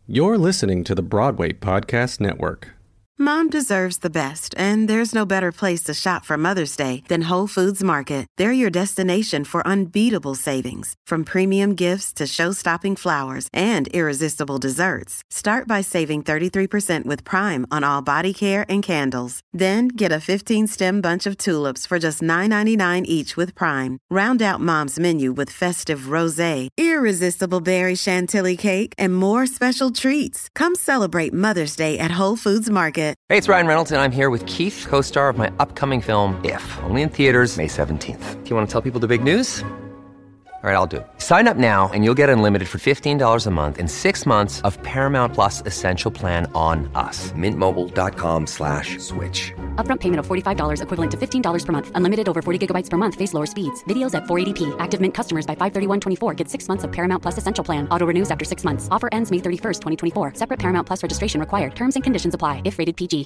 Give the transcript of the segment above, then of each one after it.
You're listening to the Broadway Podcast Network. Mom deserves the best, and there's no better place to shop for Mother's Day than Whole Foods Market. They're your destination for unbeatable savings, from premium gifts to show-stopping flowers and irresistible desserts. Start by saving 33% with Prime on all body care and candles. Then get a 15-stem bunch of tulips for just $9.99 each with Prime. Round out Mom's menu with festive rosé, irresistible berry chantilly cake, and more special treats. Come celebrate Mother's Day at Whole Foods Market. Hey, it's Ryan Reynolds, and I'm here with Keith, co-star of my upcoming film, If, only in theaters May 17th. Do you want to tell people the big news? All right, I'll do it. Sign up now and you'll get unlimited for $15 a month and 6 months of Paramount Plus Essential Plan on us. MintMobile.com/switch. Upfront payment of $45 equivalent to $15 per month. Unlimited over 40 gigabytes per month. Face lower speeds. Videos at 480p. Active Mint customers by 531.24 get 6 months of Paramount Plus Essential Plan. Auto renews after 6 months. Offer ends May 31st, 2024. Separate Paramount Plus registration required. Terms and conditions apply if rated PG.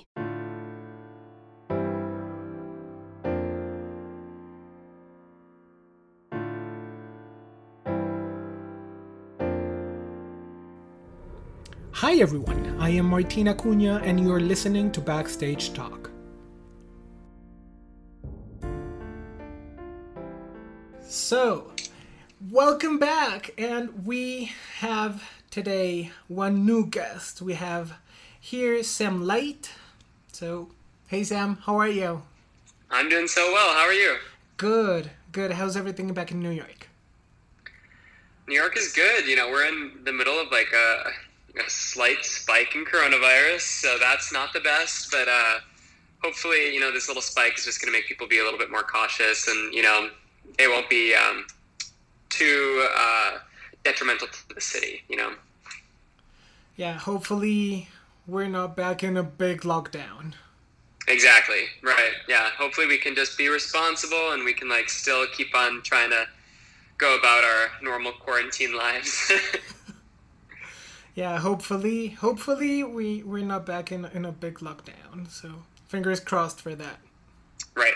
Hi everyone, I am Martin Acuna and you are listening to Backstage Talk. So, welcome back, and we have today one new guest. We have here Sam Light. So, hey Sam, how are you? I'm doing so well, how are you? Good. How's everything back in New York? New York is good, we're in the middle of like a slight spike in coronavirus, so that's not the best, but hopefully, this little spike is just going to make people be a little bit more cautious, and, it won't be too detrimental to the city, Yeah, hopefully we're not back in a big lockdown. Exactly, right, yeah. Hopefully we can just be responsible and we can, still keep on trying to go about our normal quarantine lives. Yeah, hopefully we're not back in a big lockdown. So fingers crossed for that. Right.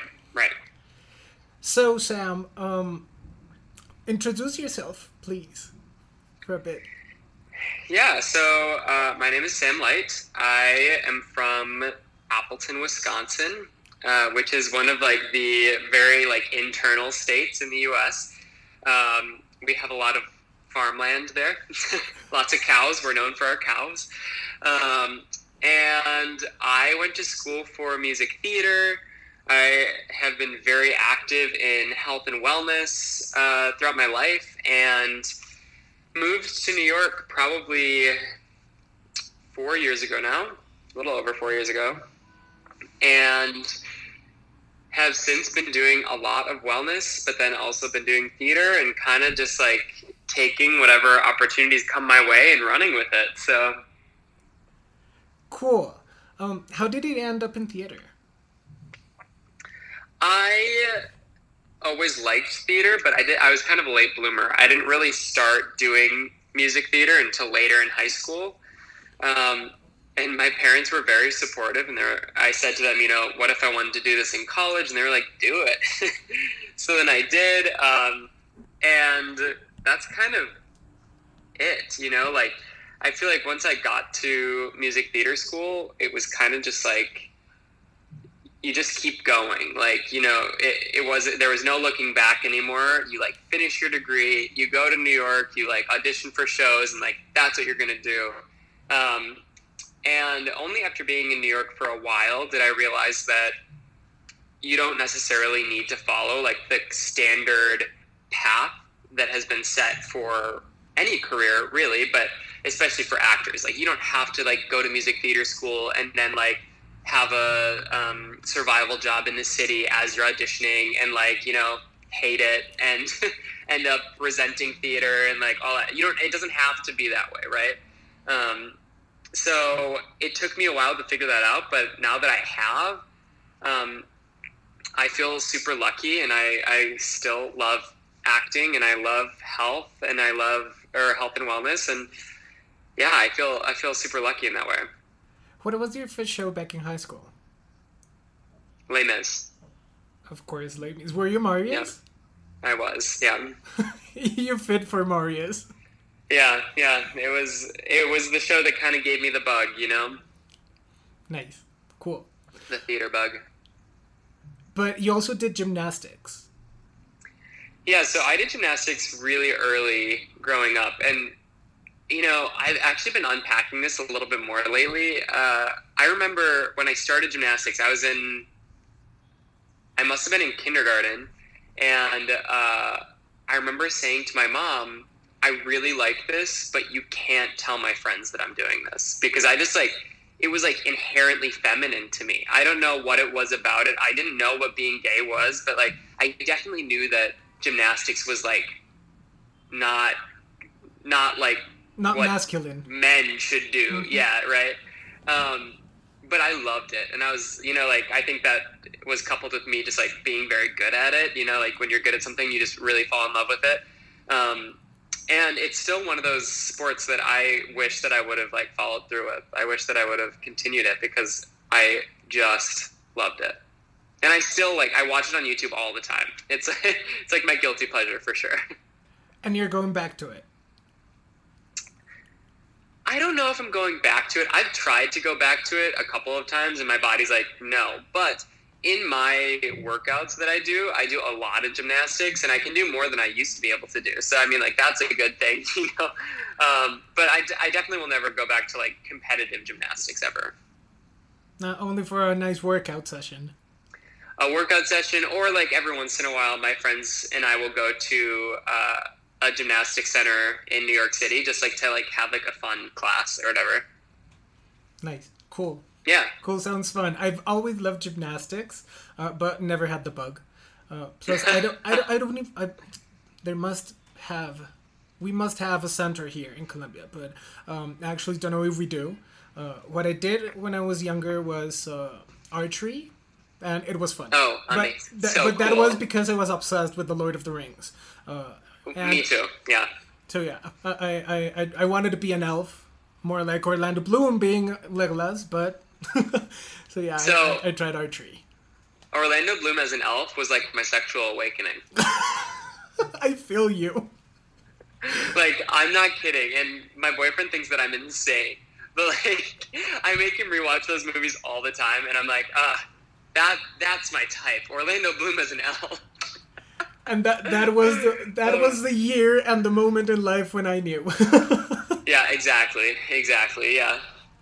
So Sam, introduce yourself, please, for a bit. Yeah, so my name is Sam Light. I am from Appleton, Wisconsin, which is one of the very internal states in the U.S. We have a lot of farmland there. Lots of cows. We're known for our cows. And I went to school for music theater. I have been very active in health and wellness throughout my life, and moved to New York probably 4 years ago now, a little over 4 years ago, and have since been doing a lot of wellness, but then also been doing theater and kind of just taking whatever opportunities come my way and running with it. So cool. How did it end up in theater? I always liked theater, but I was kind of a late bloomer. I didn't really start doing music theater until later in high school. And my parents were very supportive, and I said to them, what if I wanted to do this in college? And they were like, do it. So then I did, and that's kind of it, I feel like once I got to music theater school, it was kind of just you just keep going. There was no looking back anymore. You finish your degree, you go to New York, you audition for shows, and that's what you're going to do. And only after being in New York for a while did I realize that you don't necessarily need to follow the standard path that has been set for any career, really, but especially for actors. You don't have to go to music theater school and then have a survival job in the city as you're auditioning and hate it and end up resenting theater and all that. It doesn't have to be that way, right? So it took me a while to figure that out, but now that I have, I feel super lucky, and I still love acting, and I love health, and I love health and wellness, and yeah, I feel super lucky in that way. What was your first show back in high school? Les Mis. Of course, Les Mis. Were you Marius? Yeah, I was, yeah. You fit for Marius. Yeah, yeah. It was the show that kind of gave me the bug, you know? Nice. Cool. The theater bug. But you also did gymnastics. Yeah, so I did gymnastics really early growing up. And, you know, I've actually been unpacking this a little bit more lately. I remember when I started gymnastics, I must have been in kindergarten. And I remember saying to my mom, I really like this, but you can't tell my friends that I'm doing this. Because I just, like, it was, like, inherently feminine to me. I don't know what it was about it. I didn't know what being gay was, but, like, I definitely knew that gymnastics was, like, not like Not what masculine. men should do. Mm-hmm. Yeah, right? But I loved it. And I was, you know, like, I think that was coupled with me just, like, being very good at it. You know, like, when you're good at something, you just really fall in love with it. And it's still one of those sports that I wish that I would have, like, followed through with. I wish that I would have continued it because I just loved it. And I still, like, I watch it on YouTube all the time. It's like my guilty pleasure for sure. And you're going back to it. I don't know if I'm going back to it. I've tried to go back to it a couple of times, and my body's like, no. But in my workouts that I do a lot of gymnastics, and I can do more than I used to be able to do. So, I mean, like, that's a good thing, you know? But I definitely will never go back to, like, competitive gymnastics ever. Only for a nice workout session. A workout session, or, like, every once in a while, my friends and I will go to a gymnastics center in New York City, just, like, to, like, have, like, a fun class or whatever. Nice. Cool. Yeah. Cool, sounds fun. I've always loved gymnastics, but never had the bug. Plus, I don't even, we must have a center here in Colombia, but I actually don't know if we do. What I did when I was younger was archery, and it was fun. Oh, amazing. But that was because I was obsessed with The Lord of the Rings. Me too, yeah. So yeah, I wanted to be an elf, more like Orlando Bloom being Legolas, but so yeah, I tried archery. Orlando Bloom as an elf was like my sexual awakening. I feel you. Like, I'm not kidding, and my boyfriend thinks that I'm insane, but, like, I make him rewatch those movies all the time, and I'm like, that's my type. Orlando Bloom as an elf. And that was the year and the moment in life when I knew. Yeah, exactly, yeah.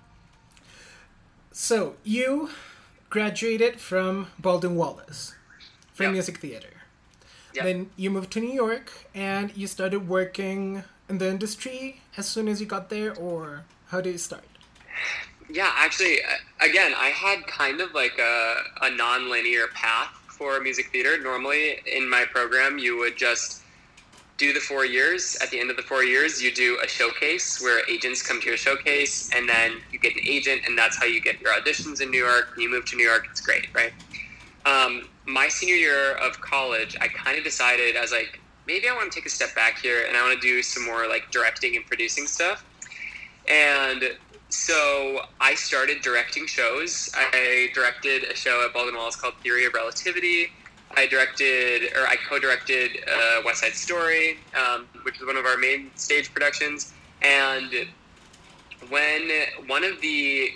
So, you graduated from Baldwin Wallace for Yep. music theater. Yep. Then you moved to New York and you started working in the industry as soon as you got there, or how did you start? Yeah, actually, again, I had kind of like a non-linear path for music theater. Normally, in my program, you would just do the 4 years. At the end of the 4 years, you do a showcase where agents come to your showcase, and then you get an agent, and that's how you get your auditions in New York. When you move to New York, it's great, right? My senior year of college, I kind of decided, I was like, maybe I want to take a step back here, and I want to do some more like directing and producing stuff. And so I started directing shows. I directed a show at Baldwin Wallace called Theory of Relativity. I co-directed West Side Story, which is one of our main stage productions. And when one of the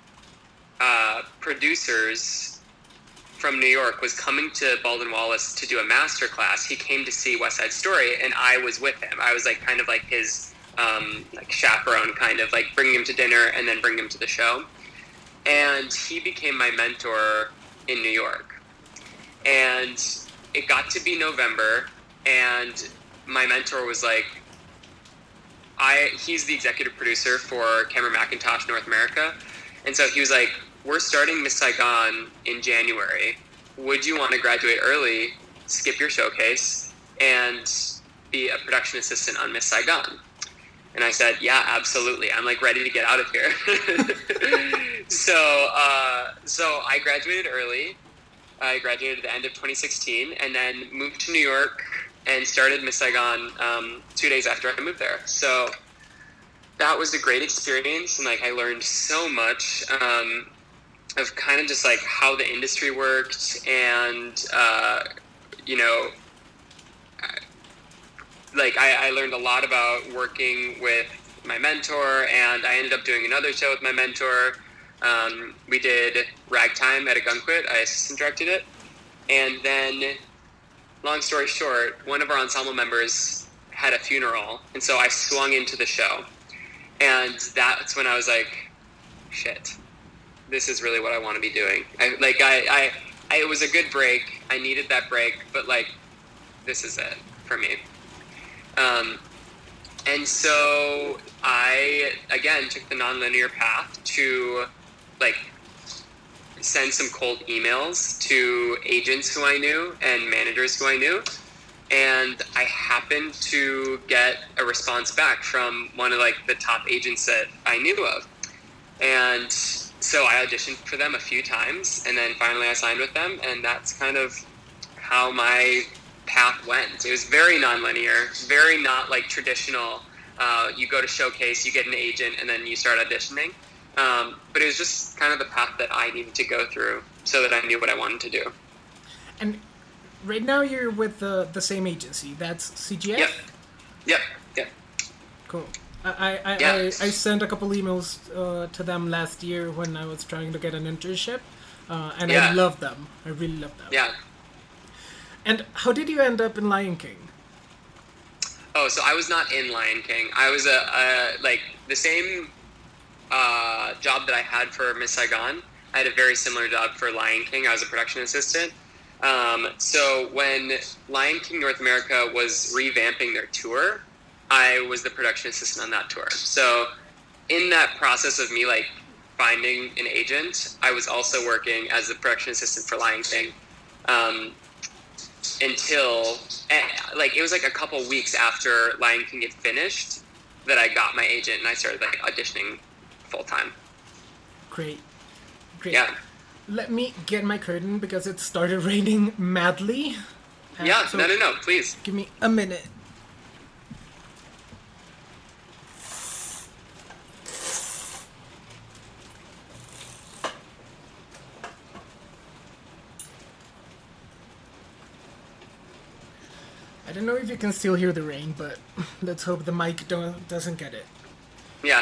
producers from New York was coming to Baldwin Wallace to do a master class, he came to see West Side Story, and I was with him. I was like kind of like his like chaperone, kind of like bringing him to dinner and then bring him to the show. And he became my mentor in New York. And it got to be November, and my mentor was like, he's the executive producer for Cameron Mackintosh North America. And so he was like, we're starting Miss Saigon in January. Would you want to graduate early, skip your showcase, and be a production assistant on Miss Saigon? And I said, yeah, absolutely. I'm like ready to get out of here. So I graduated early. I graduated at the end of 2016 and then moved to New York and started Miss Saigon 2 days after I moved there. So that was a great experience, and like I learned so much of kind of just like how the industry worked, and like I learned a lot about working with my mentor, and I ended up doing another show with my mentor. We did Ragtime at Ogunquit. I assistant directed it. And then, long story short, one of our ensemble members had a funeral, and so I swung into the show. And that's when I was like, shit, this is really what I want to be doing. It was a good break. I needed that break, but like, this is it for me. And so I, again, took the nonlinear path to like send some cold emails to agents who I knew and managers who I knew. And I happened to get a response back from one of like the top agents that I knew of. And so I auditioned for them a few times, and then finally I signed with them, and that's kind of how my path went. It was very nonlinear, very not like traditional. You go to showcase, you get an agent, and then you start auditioning. But it was just kind of the path that I needed to go through so that I knew what I wanted to do. And right now you're with the same agency. That's CGF? Yep. Cool. I sent a couple emails to them last year when I was trying to get an internship, and I love them. I really love them. Yeah. And how did you end up in Lion King? Oh, so I was not in Lion King. I was like the same job that I had for Miss Saigon. I had a very similar job for Lion King. I was a production assistant. So when Lion King North America was revamping their tour, I was the production assistant on that tour. So in that process of me like finding an agent, I was also working as the production assistant for Lion King. Until like it was like a couple weeks after Lion King had finished that I got my agent and I started like auditioning full time. Great. Yeah. Let me get my curtain because it started raining madly. Yeah, so no, please. Give me a minute. I don't know if you can still hear the rain, but let's hope the mic doesn't get it. Yeah.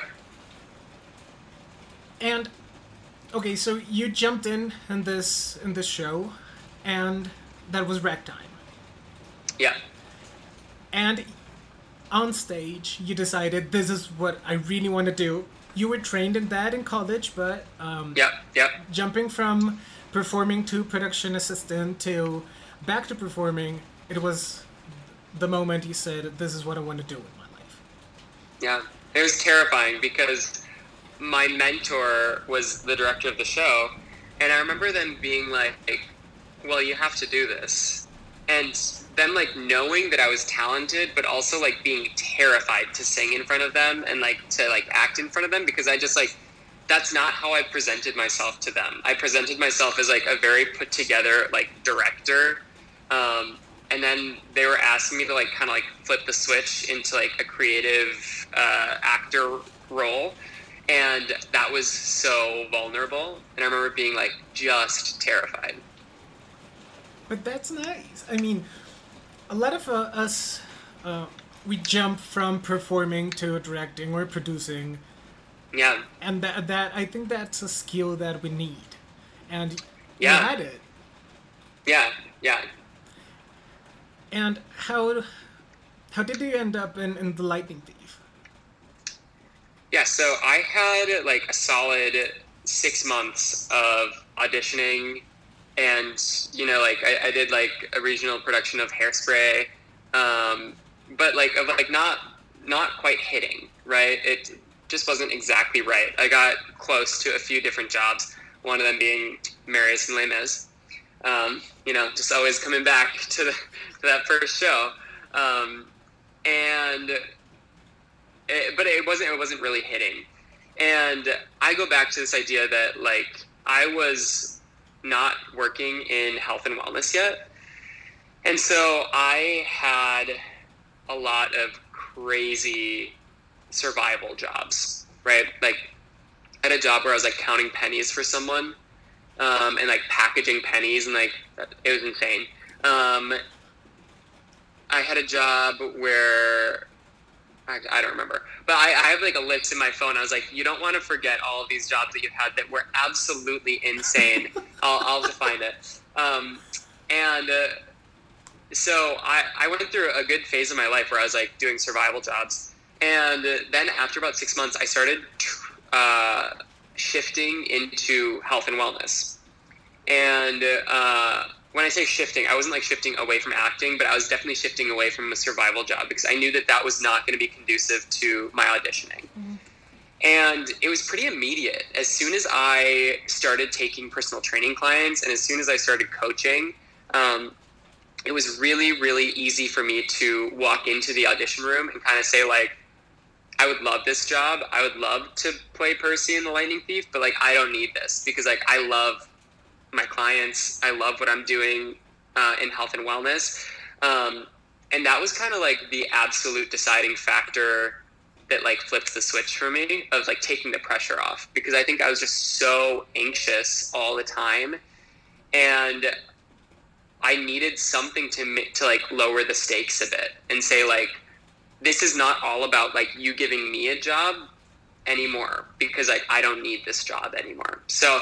And okay, so you jumped in this show, and that was Ragtime. Yeah. And on stage, you decided this is what I really want to do. You were trained in that in college, but jumping from performing to production assistant to back to performing, it was the moment you said, this is what I want to do with my life. Yeah, it was terrifying because my mentor was the director of the show, and I remember them being like, well, you have to do this. And them like knowing that I was talented, but also like being terrified to sing in front of them and like to like act in front of them, because I just like, that's not how I presented myself to them. I presented myself as like a very put together like director. And then they were asking me to like kind of like flip the switch into like a creative actor role. And that was so vulnerable. And I remember being like just terrified. But that's nice. I mean, a lot of us, we jump from performing to directing or producing. Yeah. And that I think that's a skill that we need. And you yeah. had it. Yeah. And how did you end up in The Lightning Thief? Yeah, so I had like a solid 6 months of auditioning, and like I did like a regional production of Hairspray, but like of like not quite hitting, right? It just wasn't exactly right. I got close to a few different jobs, one of them being Marius and Les Mis. Just always coming back to that first show, but it wasn't really hitting. And I go back to this idea that like I was not working in health and wellness yet, and so I had a lot of crazy survival jobs, right? Like I had a job where I was like counting pennies for someone. And like packaging pennies, and like it was insane. I had a job where I don't remember, but I have like a list in my phone. I was like, you don't want to forget all of these jobs that you've had that were absolutely insane. I'll have to find it. So I went through a good phase of my life where I was like doing survival jobs. And then after about 6 months, I started shifting into health and wellness. And when I say shifting, I wasn't like shifting away from acting, but I was definitely shifting away from a survival job because I knew that was not going to be conducive to my auditioning. Mm-hmm. And it was pretty immediate. As soon as I started taking personal training clients and as soon as I started coaching, it was really, really easy for me to walk into the audition room and kind of say like, I would love this job. I would love to play Percy in The Lightning Thief, but like, I don't need this because like, I love my clients. I love what I'm doing in health and wellness. And that was kind of like the absolute deciding factor that like flipped the switch for me of like taking the pressure off, because I think I was just so anxious all the time. And I needed something to like lower the stakes a bit and say like, this is not all about like you giving me a job anymore because like I don't need this job anymore.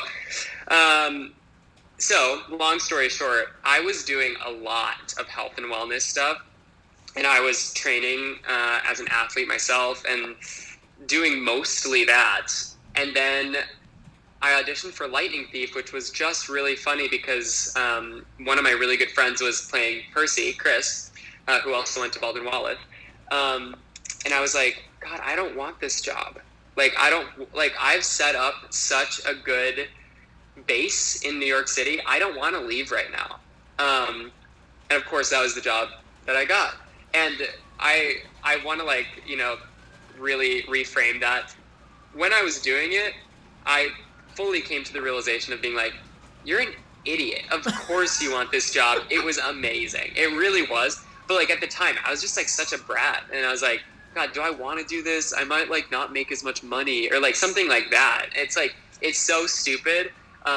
So long story short, I was doing a lot of health and wellness stuff, and I was training as an athlete myself and doing mostly that. And then I auditioned for Lightning Thief, which was just really funny because one of my really good friends was playing Percy, Chris, who also went to Baldwin Wallace. And I was like, God, I don't want this job. Like, I've set up such a good base in New York City. I don't want to leave right now. And of course that was the job that I got. And I want to like, you know, really reframe that. When I was doing it, I fully came to the realization of being like, you're an idiot. Of course you want this job. It was amazing. It really was. But like at the time I was just like such a brat, and I was like, God, do I want to do this? I might like not make as much money or like something like that. It's like, it's so stupid.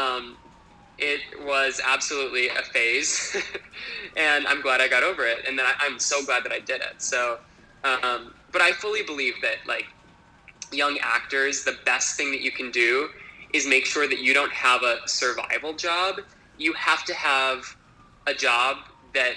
It was absolutely a phase and I'm glad I got over it. And then I'm so glad that I did it. So, but I fully believe that like young actors, the best thing that you can do is make sure that you don't have a survival job. You have to have a job that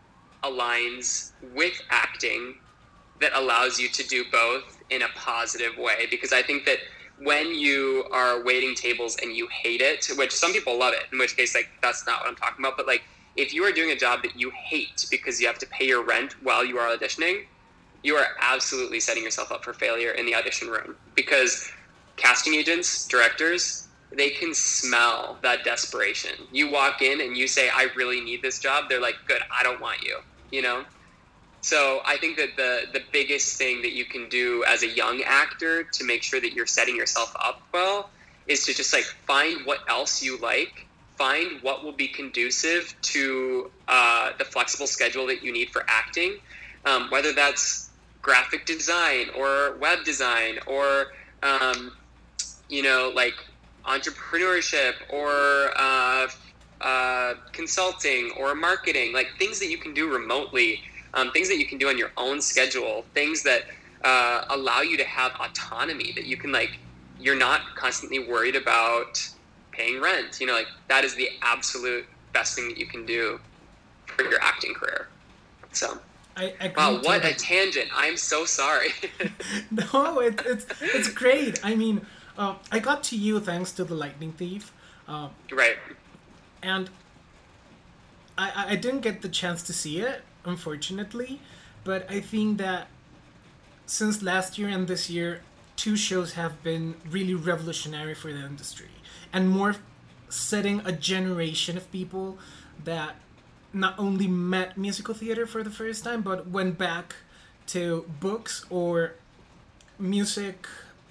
aligns with acting, that allows you to do both in a positive way. Because I think that when you are waiting tables and you hate it, which some people love it, in which case like that's not what I'm talking about, but like if you are doing a job that you hate because you have to pay your rent while you are auditioning, you are absolutely setting yourself up for failure in the audition room. Because casting agents, directors, they can smell that desperation. You walk in and you say, I really need this job. They're like, good, I don't want you, you know? So I think that the biggest thing that you can do as a young actor to make sure that you're setting yourself up well is to just like find what else you like, find what will be conducive to the flexible schedule that you need for acting, whether that's graphic design or web design or, you know, like entrepreneurship or consulting or marketing, like things that you can do remotely. Things that you can do on your own schedule, things that allow you to have autonomy, that you can like, you're not constantly worried about paying rent. You know, like that is the absolute best thing that you can do for your acting career. So, wow, what a tangent. I'm so sorry. No, it's great. I mean, I got to you thanks to The Lightning Thief. Right. And I didn't get the chance to see it, unfortunately, but I think that since last year and this year, two shows have been really revolutionary for the industry and more setting a generation of people that not only met musical theater for the first time, but went back to books or music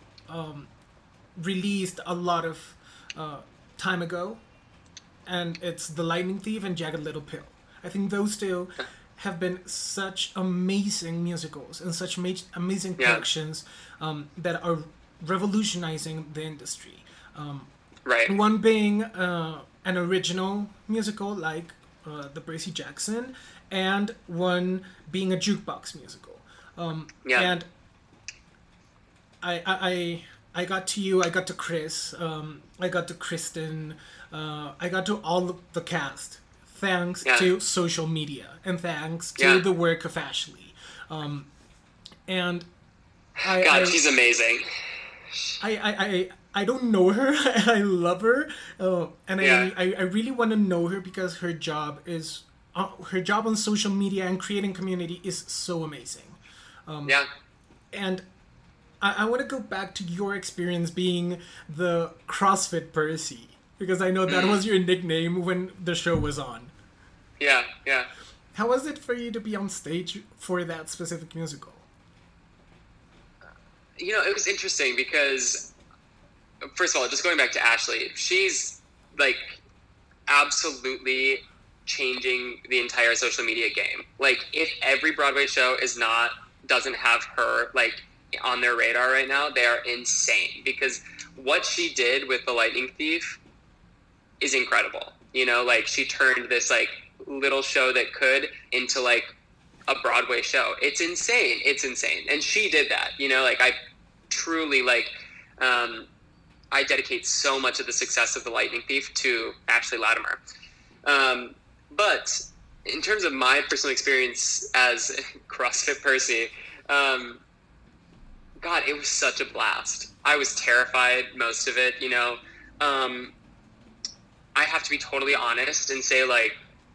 released a lot of time ago. And it's The Lightning Thief and Jagged Little Pill. I think those two have been such amazing musicals and such amazing productions that are revolutionizing the industry. Right. One being an original musical like the Percy Jackson, and one being a jukebox musical. And I got to you, I got to Chris, I got to Kristen, I got to all of the cast, thanks to social media, and thanks to the work of Ashley. And she's amazing. I don't know her. I love her, and I really want to know her because her job on social media and creating community is so amazing. And I want to go back to your experience being the CrossFit Percy, because I know that was your nickname when the show was on. Yeah. How was it for you to be on stage for that specific musical? It was interesting because, first of all, just going back to Ashley, she's like absolutely changing the entire social media game. Like, if every Broadway show doesn't have her like on their radar right now, they are insane, because what she did with The Lightning Thief is incredible. Like, she turned this like little show that could into like a Broadway show. It's insane. And she did that, like, I truly like, I dedicate so much of the success of The Lightning Thief to Ashley Latimer. But in terms of my personal experience as CrossFit Percy, God, it was such a blast. I was terrified most of it, I have to be totally honest and say, like,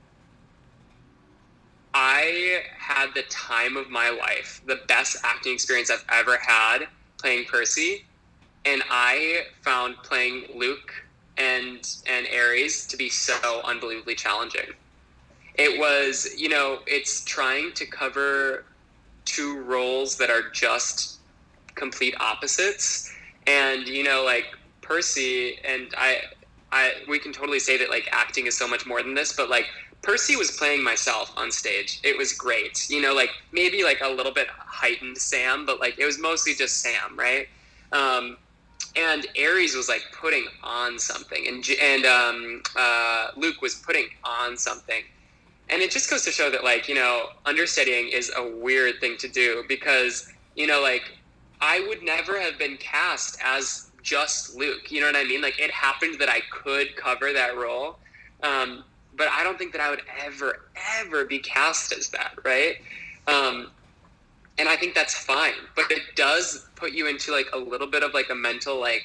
I had the time of my life, the best acting experience I've ever had playing Percy, and I found playing Luke and Ares to be so unbelievably challenging. It was, it's trying to cover two roles that are just complete opposites, and like Percy and I we can totally say that like acting is so much more than this, but like Percy was playing myself on stage. It was great. Like maybe like a little bit heightened Sam, but like it was mostly just Sam, right? And Ares was like putting on something, and Luke was putting on something. And it just goes to show that, like, understudying is a weird thing to do, because, like, I would never have been cast as just Luke. You know what I mean? Like, it happened that I could cover that role. But I don't think that I would ever be cast as that, right? And I think that's fine. But it does put you into, like, a little bit of, like, a mental, like,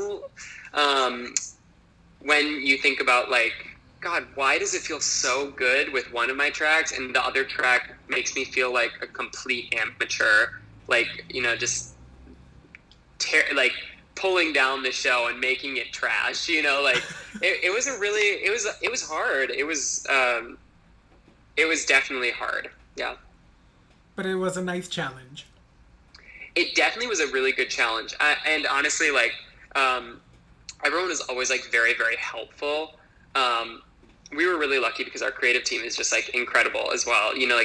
when you think about, like, God, why does it feel so good with one of my tracks and the other track makes me feel like a complete amateur, like, just like pulling down the show and making it trash, like it was hard. It was definitely hard. Yeah. But it was a nice challenge. It definitely was a really good challenge. And honestly, like, everyone is always like very, very helpful. We were really lucky because our creative team is just like incredible as well. Like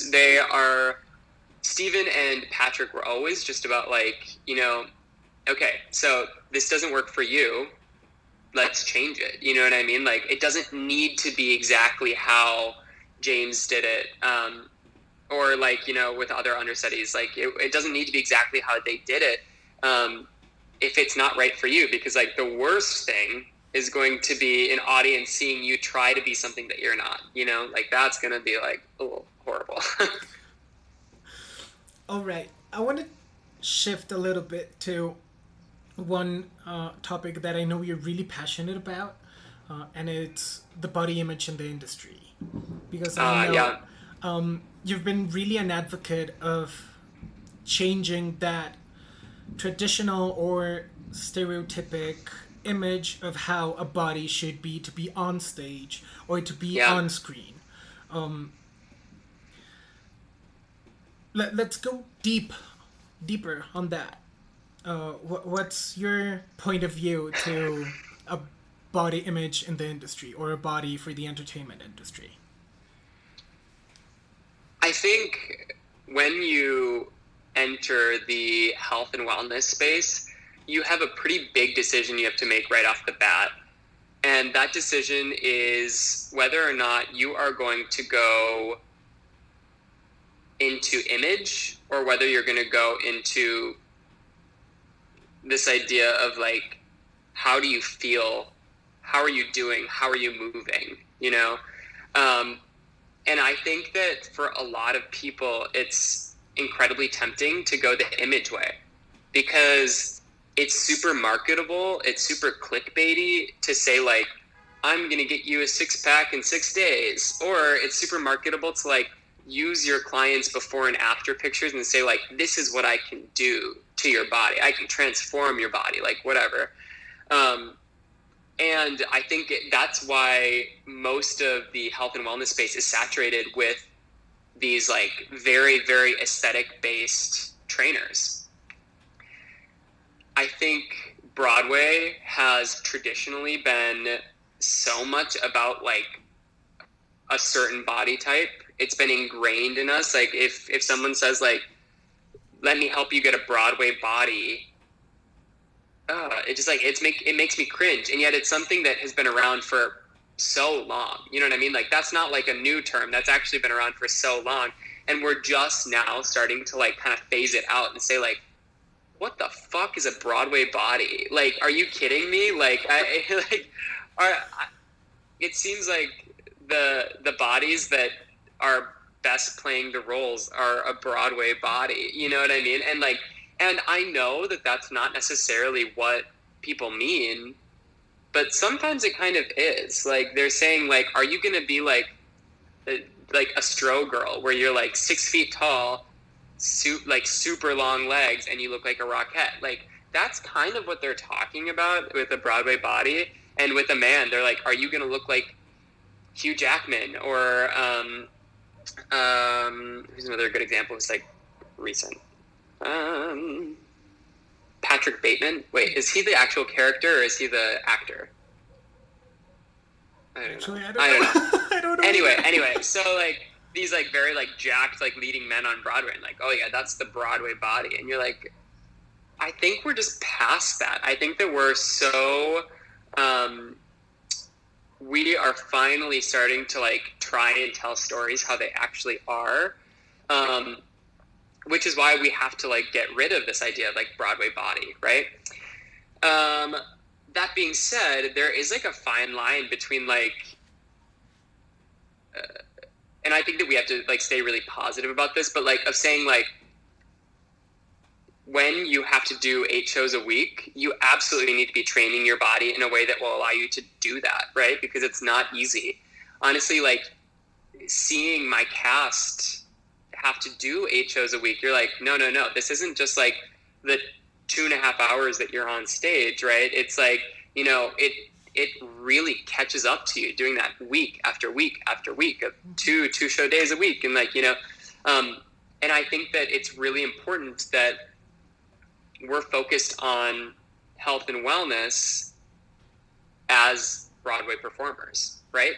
Steven and Patrick were always just about like, okay, so this doesn't work for you. Let's change it. You know what I mean? Like, it doesn't need to be exactly how James did it. Or like, with other understudies, like it doesn't need to be exactly how they did it. If it's not right for you, because like the worst thing is going to be an audience seeing you try to be something that you're not, like that's going to be like, oh, horrible. All right. I want to shift a little bit to one topic that I know you're really passionate about, and it's the body image in the industry. Because I know you've been really an advocate of changing that traditional or stereotypic image of how a body should be to be on stage or to be on screen. Let's go deeper on that. What's your point of view to a body image in the industry, or a body for the entertainment industry? I think when you enter the health and wellness space, you have a pretty big decision you have to make right off the bat. And And that decision is whether or not you are going to go into image or whether you're going to go into this idea of like, how do you feel? How are you doing? How are you moving? You know? And I think that for a lot of people, it's incredibly tempting to go the image way because it's super marketable. It's super clickbaity to say like, I'm going to get you a 6-pack in 6 days. Or it's super marketable to like use your clients before and after pictures and say like, this is what I can do to your body. I can transform your body, like whatever. And I think that's why most of the health and wellness space is saturated with these like very, very aesthetic based trainers. I think Broadway has traditionally been so much about like a certain body type. It's been ingrained in us. Like if someone says like, let me help you get a Broadway body, it just like it makes me cringe, and yet it's something that has been around for so long. You know what I mean? Like that's not like a new term. That's actually been around for so long, and we're just now starting to like kind of phase it out and say like, what the fuck is a Broadway body? Like, are you kidding me? Like, it seems like the bodies that are best playing the roles are a Broadway body. You know what I mean? And like. And I know that that's not necessarily what people mean, but sometimes it kind of is. Like they're saying, like, are you going to be like a Stroh girl, where you're like 6 feet tall, like super long legs, and you look like a rockette? Like that's kind of what they're talking about with a Broadway body. And with a man, they're like, are you going to look like Hugh Jackman or who's another good example? It's like recent. Patrick Bateman. Wait, is he the actual character or is he the actor? I don't know. I don't know. Anyway, so like these like very like jacked like leading men on Broadway, and like, oh yeah, that's the Broadway body, and you're like, I think we're just past that. I think that we're so we are finally starting to like try and tell stories how they actually are. Which is why we have to like get rid of this idea of like Broadway body, right? That being said, there is like a fine line between like, and I think that we have to like stay really positive about this, but like of saying like, when you have to do 8 shows a week, you absolutely need to be training your body in a way that will allow you to do that, right? Because it's not easy. Honestly, like seeing my cast have to do 8 shows a week, you're like, no, this isn't just like the 2.5 hours that you're on stage, right? It's like, you know, it really catches up to you doing that week after week after week of two show days a week. And like, you know, and I think that it's really important that we're focused on health and wellness as Broadway performers, right?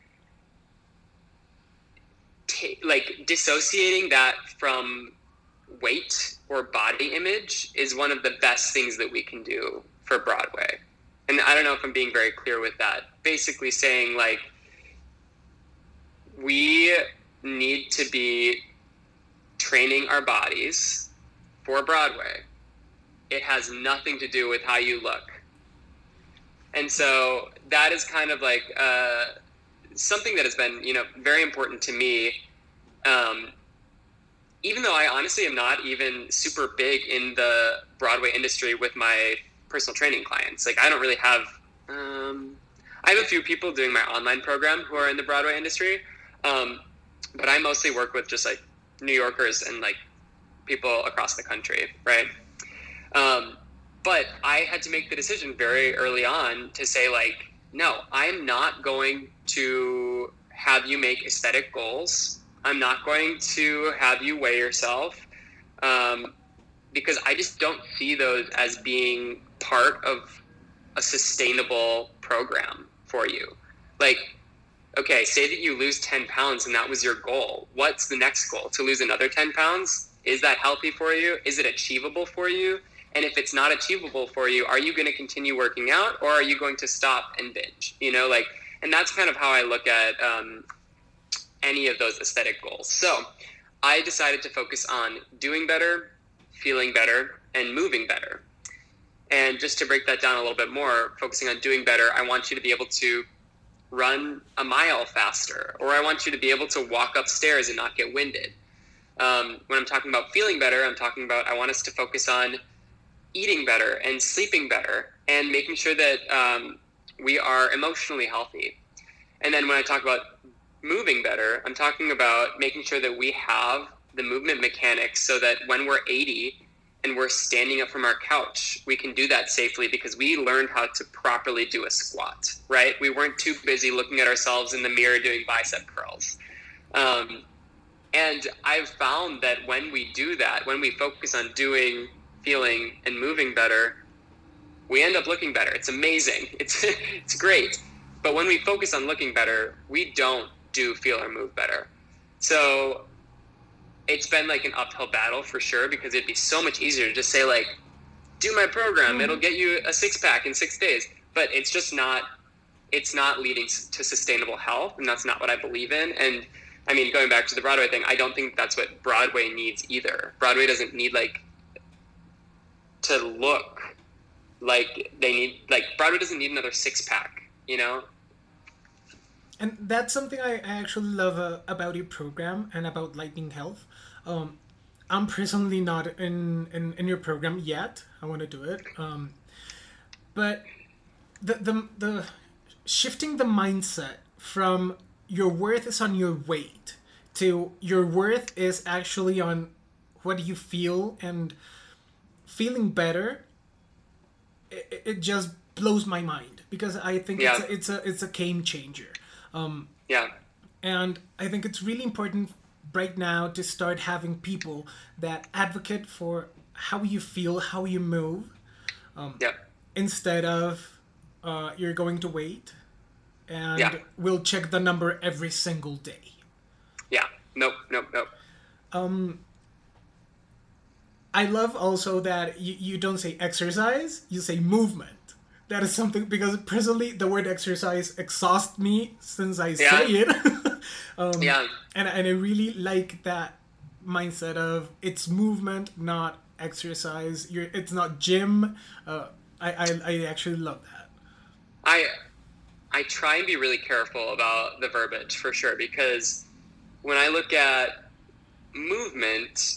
Like dissociating that from weight or body image is one of the best things that we can do for Broadway. And I don't know if I'm being very clear with that. Basically saying like, we need to be training our bodies for Broadway. It has nothing to do with how you look. And so that is kind of like something that has been, you know, very important to me. Even though I honestly am not even super big in the Broadway industry with my personal training clients. Like I don't really have, I have a few people doing my online program who are in the Broadway industry. But I mostly work with just like New Yorkers and like people across the country. Right. But I had to make the decision very early on to say like, no, I'm not going to have you make aesthetic goals. I'm not going to have you weigh yourself, because I just don't see those as being part of a sustainable program for you. Like, okay, say that you lose 10 pounds and that was your goal. What's the next goal? To lose another 10 pounds? Is that healthy for you? Is it achievable for you? And if it's not achievable for you, are you going to continue working out, or are you going to stop and binge? And that's kind of how I look at any of those aesthetic goals. So I decided to focus on doing better, feeling better, and moving better. And just to break that down a little bit more, focusing on doing better, I want you to be able to run a mile faster, or I want you to be able to walk upstairs and not get winded. When I'm talking about feeling better, I'm talking about I want us to focus on eating better and sleeping better and making sure that we are emotionally healthy. And then when I talk about moving better, I'm talking about making sure that we have the movement mechanics so that when we're 80 and we're standing up from our couch, we can do that safely because we learned how to properly do a squat, right? We weren't too busy looking at ourselves in the mirror doing bicep curls. And I've found that when we do that, when we focus on doing, feeling, and moving better, we end up looking better. It's amazing. It's great. But when we focus on looking better, we don't do, feel, or move better. So it's been like an uphill battle for sure, because it'd be so much easier to just say like, do my program. It'll get you a 6-pack in 6 days. But it's just not, it's not leading to sustainable health. And that's not what I believe in. And I mean, going back to the Broadway thing, I don't think that's what Broadway needs either. Broadway doesn't need like to look like they need, like Broadway doesn't need another 6-pack, you know? And that's something I actually love about your program and about Lightning Health. I'm personally not in your program yet. I want to do it. But the shifting the mindset from your worth is on your weight to your worth is actually on what you feel, and feeling better, it just blows my mind, because I think it's a game changer. And I think it's really important right now to start having people that advocate for how you feel, how you move, instead of you're going to wait and we'll check the number every single day. Nope. I love also that you don't say exercise, you say movement. That is something, because personally the word exercise exhausts me since I say it. And I really like that mindset of it's movement, not exercise. It's not gym. I actually love that. I try and be really careful about the verbiage for sure, because when I look at movement,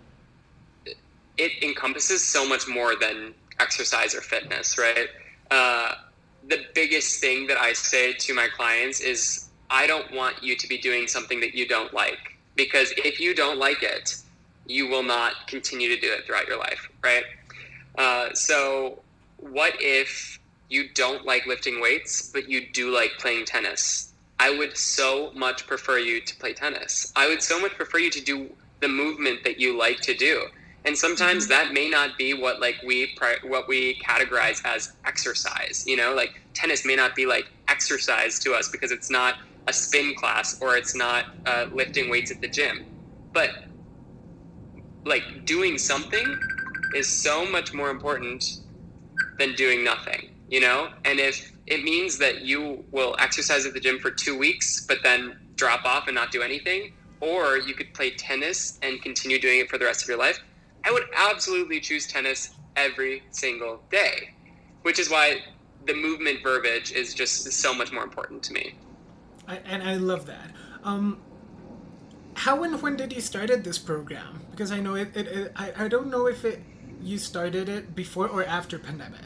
it encompasses so much more than exercise or fitness, right? The biggest thing that I say to my clients is I don't want you to be doing something that you don't like, because if you don't like it, you will not continue to do it throughout your life, right? So what if you don't like lifting weights, but you do like playing tennis? I would so much prefer you to play tennis. I would so much prefer you to do the movement that you like to do. And sometimes that may not be what we categorize as exercise, you know, like tennis may not be like exercise to us because it's not a spin class or it's not lifting weights at the gym. But like doing something is so much more important than doing nothing, you know? And if it means that you will exercise at the gym for 2 weeks, but then drop off and not do anything, or you could play tennis and continue doing it for the rest of your life, I would absolutely choose tennis every single day, which is why the movement verbiage is just so much more important to me. I love that. How and when did you started this program? Because I know I don't know if you started it before or after pandemic.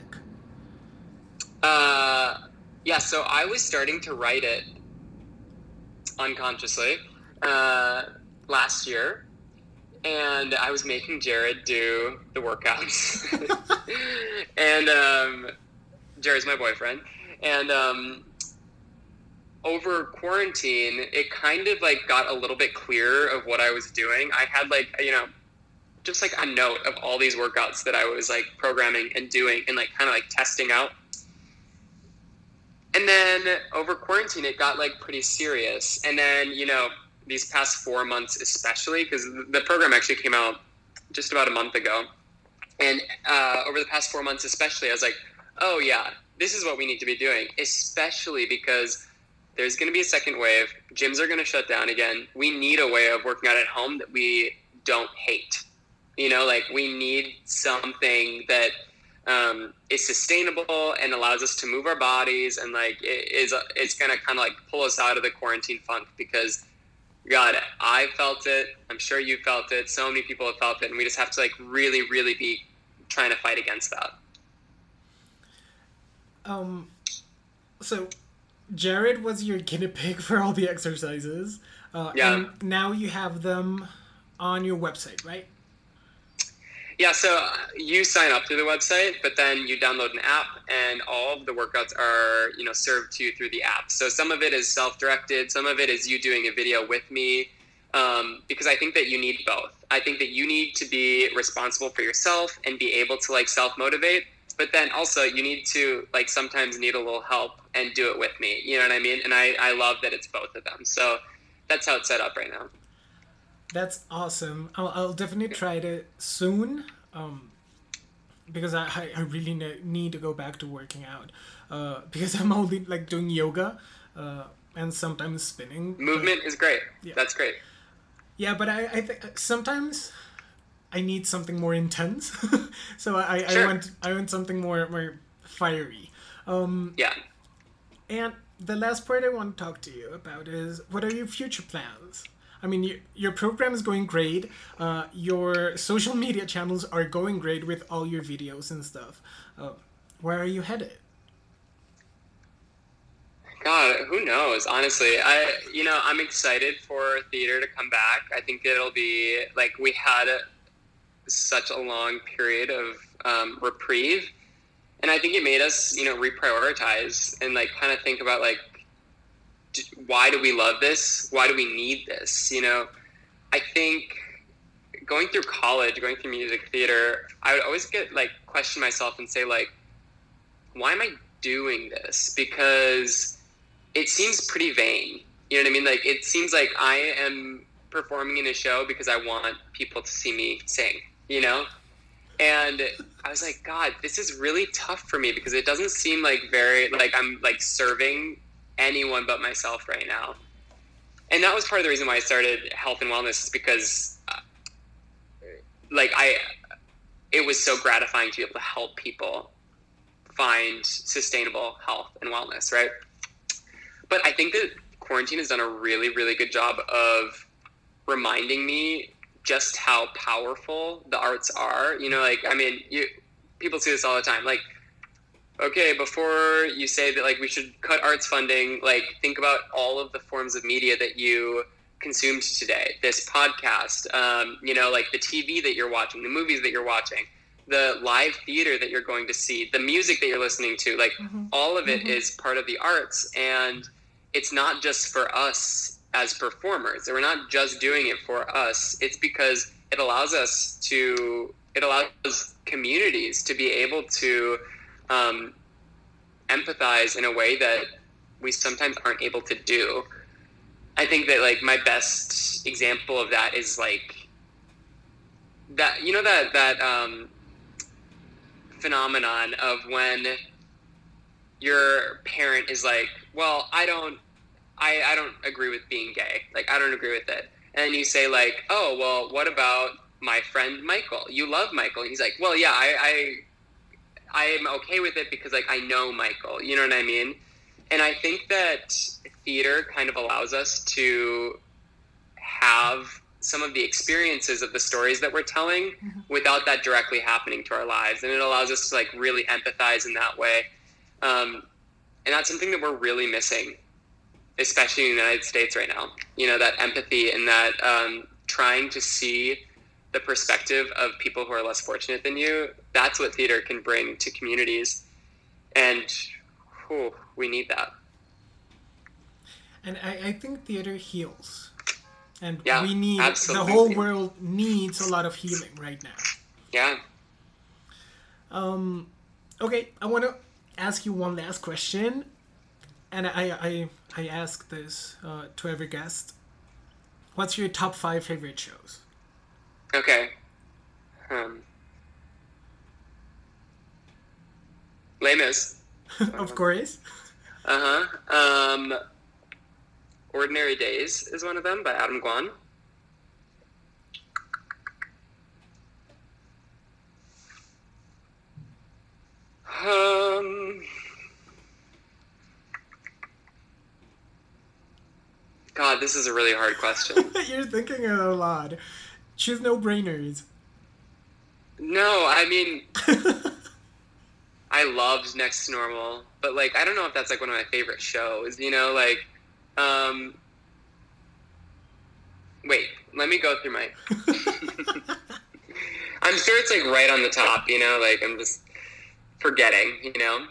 So I was starting to write it unconsciously last year. And I was making Jared do the workouts. And Jared's my boyfriend. And over quarantine, it kind of like got a little bit clearer of what I was doing. I had like, you know, just like a note of all these workouts that I was like programming and doing and like kind of like testing out. And then over quarantine, it got like pretty serious. And then, you know, these past 4 months especially, because the program actually came out just about a month ago, And over the past 4 months especially, I was like, oh yeah, this is what we need to be doing, especially because there's going to be a second wave. Gyms are going to shut down again. We need a way of working out at home that we don't hate. You know, like we need something that is sustainable and allows us to move our bodies, and like it's going to kind of like pull us out of the quarantine funk, because God, I felt it. I'm sure you felt it. So many people have felt it, and we just have to like really, really be trying to fight against that. So Jared was your guinea pig for all the exercises. Yeah. And now you have them on your website, right? Yeah, so you sign up through the website, but then you download an app, and all of the workouts are, you know, served to you through the app. So some of it is self-directed, some of it is you doing a video with me, because I think that you need both. I think that you need to be responsible for yourself and be able to like self-motivate, but then also you need to like sometimes need a little help and do it with me. You know what I mean? And I love that it's both of them. So that's how it's set up right now. That's awesome. I'll definitely try it soon, because I really need to go back to working out, because I'm only like doing yoga and sometimes spinning. Movement is great. Yeah. That's great. Yeah, but I think sometimes I need something more intense. So Sure. I want something more fiery. Yeah. And the last part I want to talk to you about is, what are your future plans? I mean, your program is going great. Your social media channels are going great with all your videos and stuff. Where are you headed? God, who knows? Honestly, I'm excited for theater to come back. I think it'll be like we had such a long period of reprieve, and I think it made us, you know, reprioritize and like kind of think about like, why do we love this? Why do we need this? You know, I think going through college, going through music theater, I would always get like question myself and say like, why am I doing this? Because it seems pretty vain. You know what I mean? Like it seems like I am performing in a show because I want people to see me sing, you know? And I was like, God, this is really tough for me, because it doesn't seem like very, like I'm like serving anyone but myself right now. And that was part of the reason why I started health and wellness, is because it was so gratifying to be able to help people find sustainable health and wellness, right? But I think that quarantine has done a really, really good job of reminding me just how powerful the arts are. You know, like, I mean, people see this all the time. Like, okay, before you say that, like, we should cut arts funding, like, think about all of the forms of media that you consumed today. This podcast, you know, like the TV that you're watching, the movies that you're watching, the live theater that you're going to see, the music that you're listening to, like, all of it is part of the arts. And it's not just for us as performers. We're not just doing it for us. It's because it allows communities to be able to empathize in a way that we sometimes aren't able to do. I think that, like, my best example of that is like that, you know, that phenomenon of when your parent is like, well, I don't agree with being gay. Like, I don't agree with it. And then you say like, oh, well, what about my friend Michael? You love Michael. And he's like, well, yeah, I am okay with it because, like, I know Michael. You know what I mean? And I think that theater kind of allows us to have some of the experiences of the stories that we're telling without that directly happening to our lives. And it allows us to, like, really empathize in that way. And that's something that we're really missing, especially in the United States right now. You know, that empathy and that trying to see the perspective of people who are less fortunate than you. That's what theater can bring to communities. And we need that. And I think theater heals. And Yeah, we need, absolutely. the whole world needs a lot of healing right now. Yeah. Okay, I want to ask you one last question. And I ask this to every guest. What's your top 5 favorite shows? Okay. Les Mis. Of course. Ordinary Days is one of them by Adam Guan. God, this is a really hard question. You're thinking a lot. Choose no-brainers. No, I mean, I loved Next to Normal, but like, I don't know if that's like one of my favorite shows, you know, like, wait, let me go through my, I'm sure it's like right on the top, you know, like I'm just forgetting, you know.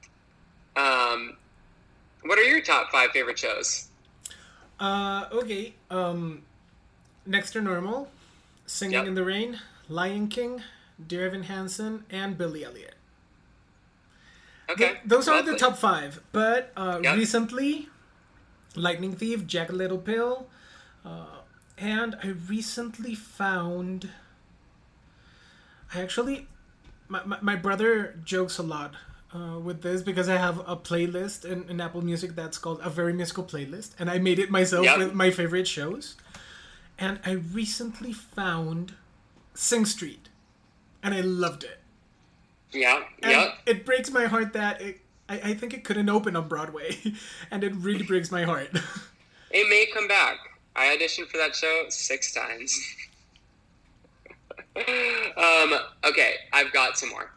What are your top 5 favorite shows? Okay, Next to Normal, Singing in the Rain, Lion King, Dear Evan Hansen, and Billy Elliot. Okay. Those are the top 5, but recently, Lightning Thief, Jagged Little Pill, and I recently found... My brother jokes a lot with this because I have a playlist in Apple Music that's called A Very Musical Playlist, and I made it myself with my favorite shows. And I recently found Sing Street, and I loved it. It breaks my heart that I think it couldn't open on Broadway, and it really breaks my heart. It may come back. I auditioned for that show 6 times. Okay, I've got some more.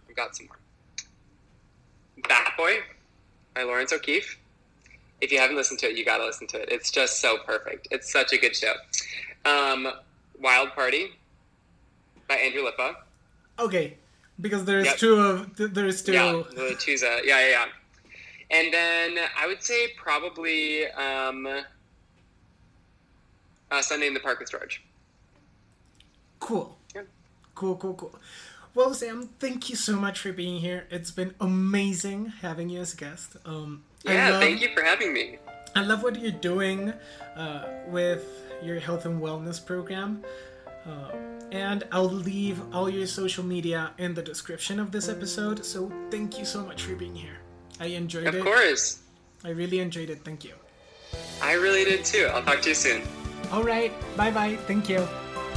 Bat Boy by Lawrence O'Keefe. If you haven't listened to it, you gotta listen to it. It's just so perfect. It's such a good show. Wild Party by Andrew Lippa. Okay, because there's two. Yeah, choose a yeah. And then I would say probably Sunday in the Park with George. Cool. Yeah. Cool. Well, Sam, thank you so much for being here. It's been amazing having you as a guest. Thank you for having me. I love what you're doing with your health and wellness program. And I'll leave all your social media in the description of this episode. So thank you so much for being here. I enjoyed it. Of course. I really enjoyed it. Thank you. I really did too. I'll talk to you soon. All right. Bye-bye. Thank you.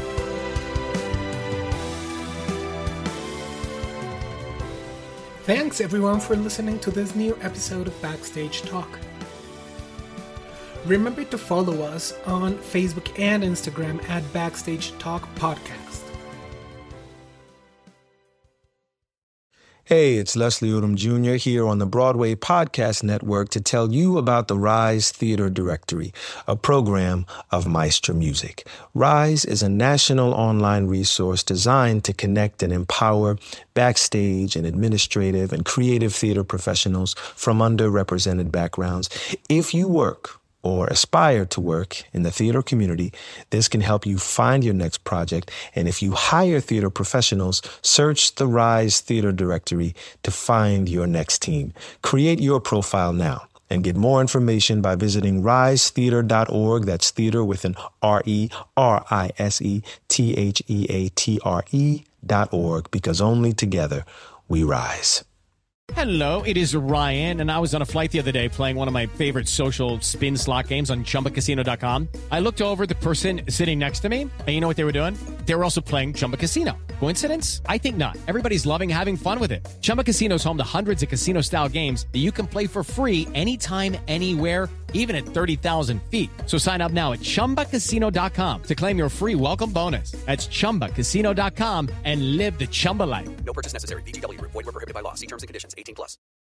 Thanks everyone for listening to this new episode of Backstage Talk. Remember to follow us on Facebook and Instagram at Backstage Talk Podcast. Hey, it's Leslie Odom Jr. here on the Broadway Podcast Network to tell you about the Rise Theater Directory, a program of Maestro Music. Rise is a national online resource designed to connect and empower backstage and administrative and creative theater professionals from underrepresented backgrounds. If you work or aspire to work in the theater community, this can help you find your next project. And if you hire theater professionals, search the Rise Theater Directory to find your next team. Create your profile now and get more information by visiting risetheater.org. That's theater with an RERISETHEATRE.org, because only together we rise. Hello, it is Ryan, and I was on a flight the other day playing one of my favorite social spin slot games on ChumbaCasino.com. I looked over at the person sitting next to me, and you know what they were doing? They were also playing Chumba Casino. Coincidence? I think not. Everybody's loving having fun with it. Chumba Casino is home to hundreds of casino-style games that you can play for free anytime, anywhere, even at 30,000 feet. So sign up now at ChumbaCasino.com to claim your free welcome bonus. That's ChumbaCasino.com and live the Chumba life. No purchase necessary. VGW. Void where prohibited by law. See terms and conditions. 18+.